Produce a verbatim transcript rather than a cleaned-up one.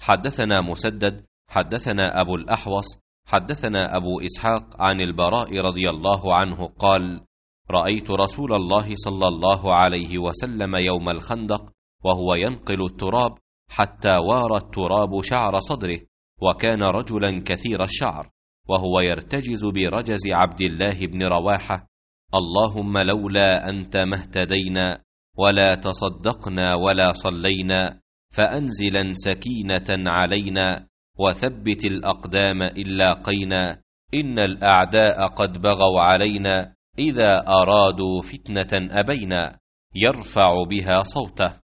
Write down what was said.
حدثنا مسدد حدثنا أبو الأحوص حدثنا أبو إسحاق عن البراء رضي الله عنه قال: رأيت رسول الله صلى الله عليه وسلم يوم الخندق وهو ينقل التراب حتى وار التراب شعر صدره، وكان رجلا كثير الشعر، وهو يرتجز برجز عبد الله بن رواحة: اللهم لولا أنت ما اهتدينا ولا تصدقنا ولا صلينا، فأنزلا سكينة علينا وثبت الأقدام إن لاقينا، إن الأعداء قد بغوا علينا، إذا أرادوا فتنة أبينا، يرفع بها صوته.